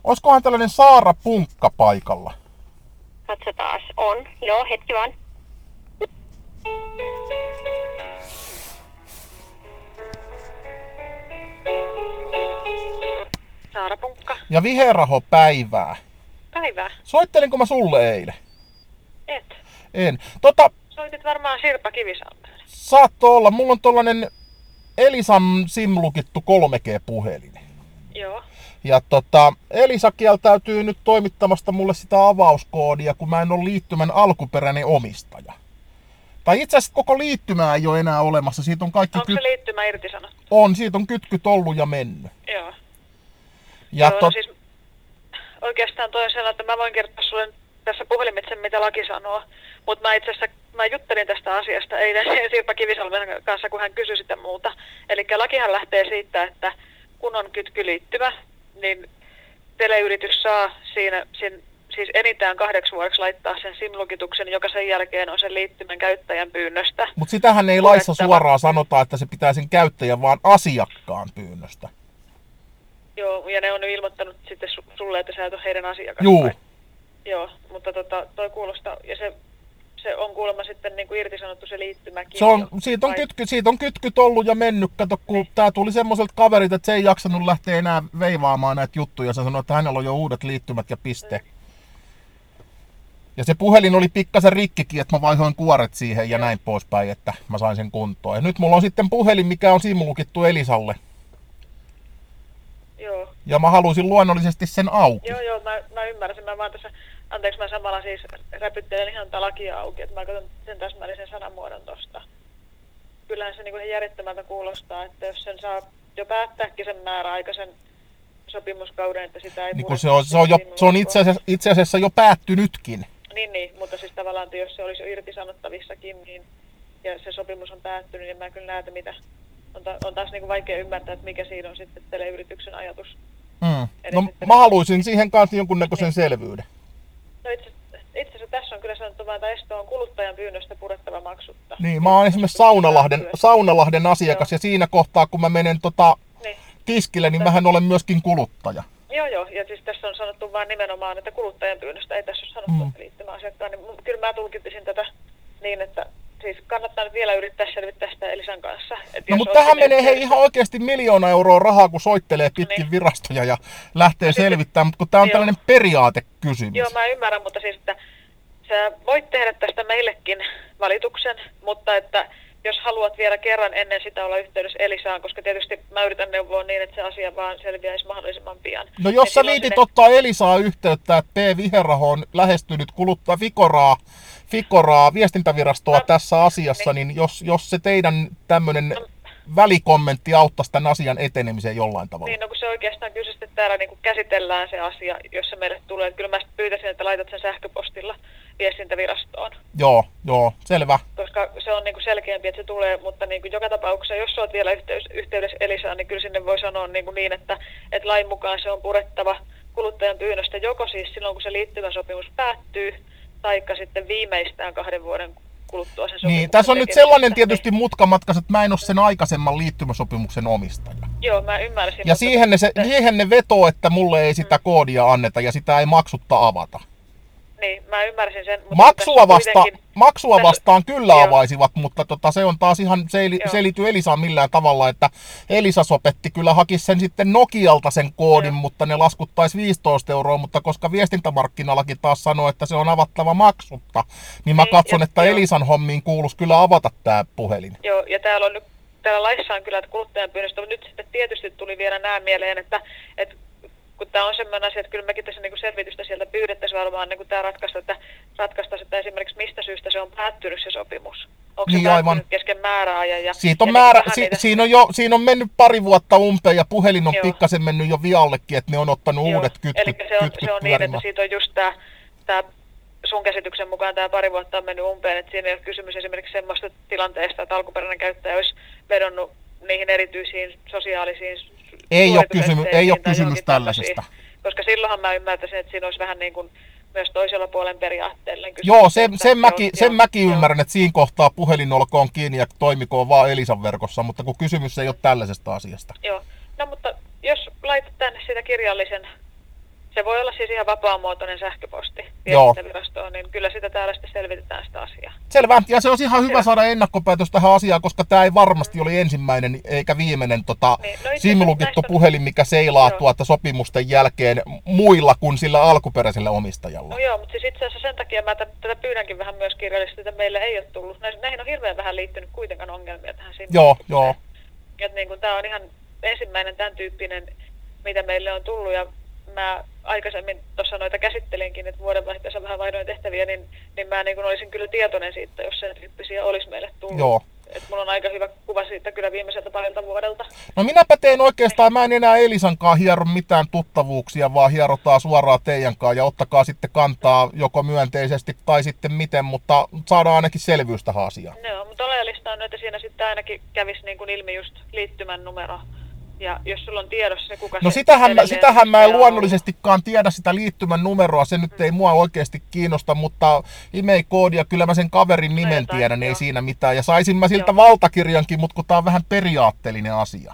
Olisikohan tällainen Saara Punkka paikalla? Katsotaan. On. Joo, hetki vaan. Saara Punkka. Ja Viheraho päivää. Päivää. Soittelinko mä sulle eilen? Et. En. Soitit varmaan Sirpa Kivisalmelle. Saatto olla. Mulla on tollanen Elisan SIM-lukittu 3G-puhelin. Joo. Ja Elisa kieltäytyy nyt toimittamasta mulle sitä avauskoodia, kun mä en ole liittymän alkuperäinen omistaja. Tai itse asiassa koko liittymää ei ole enää olemassa. Siitä on kaikki Onko se liittymä irtisanottu? On, siitä on kytkyt ollut ja mennyt. Joo. Ja Joo, siis oikeastaan toi on sellainen, että mä voin kertoa sulle tässä puhelimitse, mitä laki sanoo. Mutta mä juttelin tästä asiasta eilen Sirpa Kivisalmen kanssa, kun hän kysyi sitä muuta. Eli lakihan lähtee siitä, että kun on kytkyliittymä, niin teleyritys saa siinä siis enintään 8 vuodeksi laittaa sen SIM-lukituksen, joka sen jälkeen on sen liittymän käyttäjän pyynnöstä. Mutta sitähän ei laissa suoraan sanota, että se pitää sen käyttäjän, vaan asiakkaan pyynnöstä. Joo, ja ne on ilmoittanut sitten sulle, että sä et ole heidän asiakas. Juu. Joo, mutta toi kuulostaa, ja se on kuulemma sitten niin kuin irtisanottu se liittymäkin. Siitä on kytkyt ollut ja mennyt, kato, kun tää tuli semmoiselta kaverit, että se ei jaksanut lähteä enää veivaamaan näitä juttuja. Se sanoi, että hänellä on jo uudet liittymät ja piste. Ja se puhelin oli pikkasen rikkikin, että mä vaihoin kuoret siihen ja näin poispäin, että mä sain sen kuntoon. Ja nyt mulla on sitten puhelin, mikä on SIM-lukittu Elisalle. Joo. Ja mä haluaisin luonnollisesti sen auki. Joo, mä ymmärsin. Mä vaan tässä, anteeksi, mä samalla siis räpyttelen ihan tätä lakia auki, että mä katson sen täsmällisen sanamuodon tosta. Kyllähän se niin kuin järjettömältä kuulostaa, että jos sen saa jo päättääkin sen määräaikaisen sopimuskauden, että sitä ei niin se on itse asiassa jo päättynytkin. Niin, mutta siis tavallaan, että jos se olisi jo irtisanottavissakin, niin, ja se sopimus on päättynyt, niin mä kyllä näen, että mitä on taas niin kuin vaikea ymmärtää, että mikä siinä on sitten teleyrityksen ajatus. No mä haluaisin siihen kanssa jonkunnäköisen selvyyden. No itse asiassa tässä on kyllä sanottu, että esto on kuluttajan pyynnöstä purettava maksutta. Niin, mä oon esimerkiksi Saunalahden asiakas, ja siinä kohtaa kun mä menen tiskille, niin mähän olen myöskin kuluttaja. Joo, ja siis tässä on sanottu vain nimenomaan, että kuluttajan pyynnöstä ei tässä ole sanottu liittymäasiakkaan, niin kyllä mä tulkitsisin tätä niin, että siis kannattaa nyt vielä yrittää selvittää sitä Elisan kanssa. No mutta tähän menee ihan oikeasti 1 000 000 euroa rahaa, kun soittelee pitkin virastoja ja lähtee selvittämään, mutta kun tää on tällainen periaatekysymys. Joo, mä ymmärrän, mutta siis, että sä voit tehdä tästä meillekin valituksen, mutta että jos haluat vielä kerran ennen sitä olla yhteydessä Elisaan, koska tietysti mä yritän neuvoa niin, että se asia vaan selviäisi mahdollisimman pian. No jos sä viitit ottaa Elisaa yhteyttä, että Viheraho on lähestynyt kuluttaa Ficoraa viestintävirastoa tässä asiassa, niin jos se teidän tämmöinen välikommentti auttaisi tämän asian etenemiseen jollain tavalla. Niin, no kun se oikeastaan kyllä sitten täällä niin käsitellään se asia, jos se meille tulee. Kyllä mä pyytäisin, että laitat sen sähköpostilla viestintävirastoon. Joo, selvä. Koska se on niin selkeämpi, että se tulee, mutta niin joka tapauksessa, jos olet vielä yhteydessä Elisaan, niin kyllä sinne voi sanoa niin, että lain mukaan se on purettava kuluttajan pyynnöstä joko siis silloin, kun se liittymäsopimus päättyy, taikka sitten viimeistään 2 vuoden kuluttua sen sopimuksen. Niin, tässä on nyt sellainen tietysti mutkamatkas, että mä en ole sen aikaisemman liittymäsopimuksen omistaja. Joo, mä ymmärsin. Ja siihen ne vetoo, että mulle ei sitä koodia anneta ja sitä ei maksutta avata. Niin, mä ymmärsin sen. Maksua vastaan kyllä avaisivat, mutta se on taas ihan, se ei liity Elisaan millään tavalla, että Elisa sopetti kyllä hakisi sen sitten Nokialta sen koodin, mutta ne laskuttaisi 15 €, mutta koska viestintämarkkinalakin taas sanoo, että se on avattava maksutta, niin mä katson, että Elisan hommiin kuuluisi kyllä avata tää puhelin. Joo, ja täällä laissa on kyllä, että kuluttajan pyynnöstä, mutta nyt sitten tietysti tuli vielä nämä mieleen, että kun tämä on sellainen asia, että kyllä mekin tässä niin selvitystä sieltä pyydettäisiin varmaan niin tämä ratkaista, että esimerkiksi mistä syystä se on päättynyt se sopimus. Onko se päättynyt kesken määräajan? Siinä on mennyt 2 vuotta umpeen ja puhelin on pikkasen mennyt jo viallekin, että ne on ottanut uudet kytkyt. Eli se on niin, että siitä on just tämä sun käsityksen mukaan tämä 2 vuotta on mennyt umpeen, että siinä ei ole kysymys esimerkiksi semmoista tilanteesta, että alkuperäinen käyttäjä olisi vedonnut niihin erityisiin sosiaalisiin ei ole kysymys tällaisesta. Koska silloinhan mä ymmärtäisin, että siinä olisi vähän niin kuin myös toisella puolen periaatteellinen kysymys. Joo, sen mäkin ymmärrän, että siinä kohtaa puhelin olkoon kiinni ja toimikoon vaan Elisan verkossa, mutta kun kysymys ei ole tällaisesta asiasta. Joo, no mutta jos laitat tänne sitä kirjallisen Se voi olla siis ihan vapaamuotoinen sähköposti Joo. viestintävirastoon, niin kyllä sitä täällä sitten selvitetään sitä asiaa. Selvä. Ja se on ihan hyvä saada ennakkopäätös tähän asiaan, koska tämä ei varmasti ole ensimmäinen eikä viimeinen Niin, no SIM-lukittu puhelin, mikä seilaa sopimusten jälkeen muilla kuin sillä alkuperäisellä omistajalla. No joo, mutta siis itse asiassa sen takia mä tätä pyydänkin vähän myös kirjallisesti, että meille ei ole tullut. Näihin on hirveän vähän liittynyt kuitenkaan ongelmia tähän SIM-lukittamiseen. Joo. Että niin tämä on ihan ensimmäinen tämän tyyppinen, mitä meille on tullut, ja mä aikaisemmin tuossa noita käsittelinkin, että vuodenvaihteessa vähän vaihdoin tehtäviä, niin mä niin olisin kyllä tietoinen siitä, jos sen tyyppisiä olisi meille tullut. Joo. Että mulla on aika hyvä kuva siitä kyllä viimeiseltä parilta vuodelta. No minäpä teen oikeastaan, mä en enää Elisankaan hiero mitään tuttavuuksia, vaan hierotaan suoraan teidänkaan ja ottakaa sitten kantaa joko myönteisesti tai sitten miten, mutta saadaan ainakin selvyys tähän asiaan. Joo, mutta oleellista on, että siinä sitten ainakin kävisi niin kuin ilmi just liittymän numero. Ja jos sulla on tiedossa se, kuka no se sitähän mä en luonnollisestikaan tiedä sitä liittymän numeroa, se nyt ei mua oikeasti kiinnosta, mutta email-koodia, kyllä mä sen kaverin nimen tiedän, ei siinä mitään. Ja saisin mä siltä valtakirjankin, mutta kun tää on vähän periaatteellinen asia.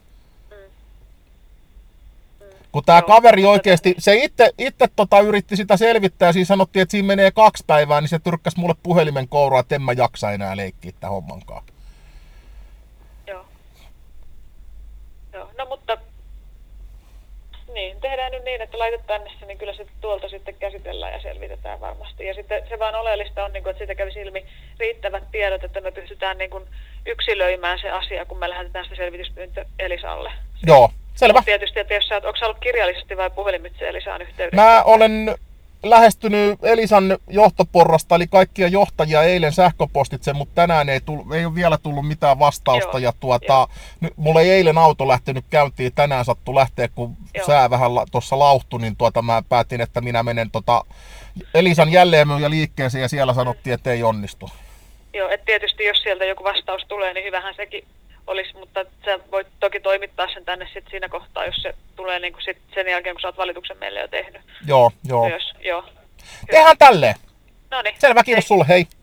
Kun tää kaveri oikeasti, se itse yritti sitä selvittää ja siinä sanottiin, että siinä menee 2 päivää, niin se tyrkkäsi mulle puhelimen kouraa, että en mä jaksa enää leikkiä tämän hommankaan. No mutta niin, tehdään nyt niin, että laitetaan tänne se, niin kyllä se tuolta sitten käsitellään ja selvitetään varmasti. Ja sitten se vaan oleellista on, että siitä kävisi ilmi riittävät tiedot, että me pystytään yksilöimään se asia, kun me lähetetään sitä selvityspyyntö Elisalle. Joo, selvä. Tietysti, että jos onko sä ollut kirjallisesti vai puhelimitse Elisaan yhteydessä? Mä olen lähestynyt Elisan johtoporrasta, eli kaikkia johtajia eilen sähköpostitse, mutta tänään ei ole vielä tullut mitään vastausta. Ja nyt, mulla ei eilen auto lähtenyt käyntiin, tänään sattui lähteä, kun sää vähän tuossa lauhtui, niin mä päätin, että minä menen Elisan jälleenmyyjä liikkeeseen ja siellä sanottiin, että ei onnistu. Joo, että tietysti jos sieltä joku vastaus tulee, niin hyvähän sekin olisi, mutta sä voit toki toimittaa sen tänne sit siinä kohtaa, jos se tulee niin kuin sit sen jälkeen, kun sä oot valituksen meille jo tehnyt. Joo. Joo. Tehdään tälleen. Noniin. Selvä, kiitos sulle, hei.